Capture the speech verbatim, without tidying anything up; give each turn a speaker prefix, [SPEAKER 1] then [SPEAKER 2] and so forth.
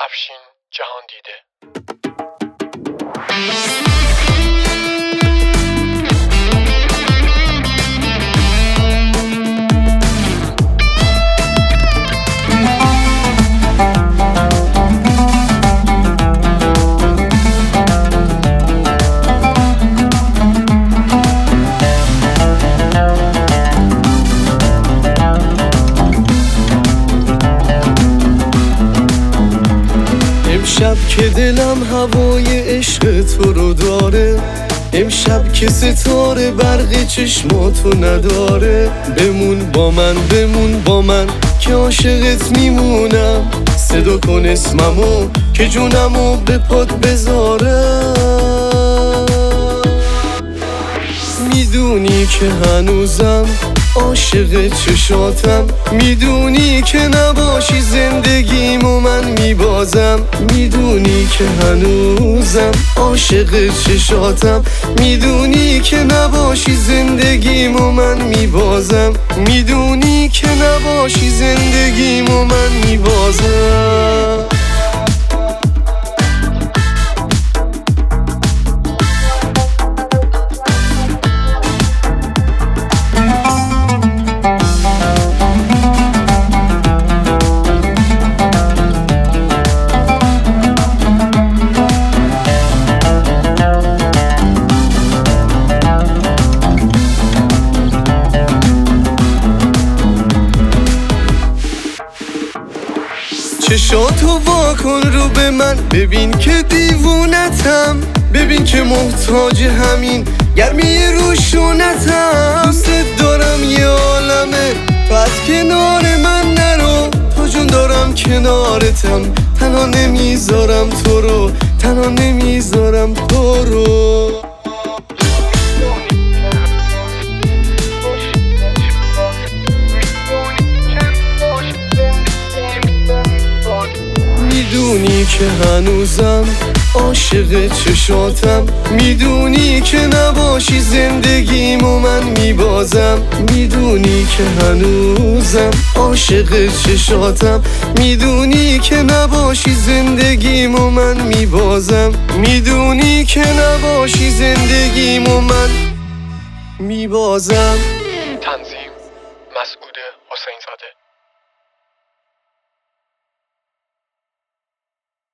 [SPEAKER 1] افشین جهان دیده.
[SPEAKER 2] امشب که دلم هوای عشق تو رو داره، امشب که ستاره برق چشماتو نداره. بمون با من، بمون با من که عاشقت میمونم. صدا کن اسممو که جونمو به پات بذارم. میدونی که هنوزم عاشق چشاتم، میدونی که نباشی زندگیمو من میبازم. میدونی که هنوزم عاشق چشاتم، میدونی که نباشی زندگیمو من میبازم. میدونی که نباشی زندگیمو من میبازم. چشاتو واکن رو به من، ببین که دیوونتم، ببین که محتاج همین گرمی روشونتم. دوست دارم یه عالمه تو از کنار من نرو، تو جون دارم کنارتم، تنها نمیذارم تو رو، تنها نمیذارم تو رو. میدونی که هنوزم عاشق چشاتم، میدونی که نباشی زندگیمو من میبازم. میدونی که هنوزم عاشق چشاتم، میدونی که نباشی زندگیمو من میبازم. میدونی که نباشی زندگیمو من میبازم.
[SPEAKER 1] تنظیم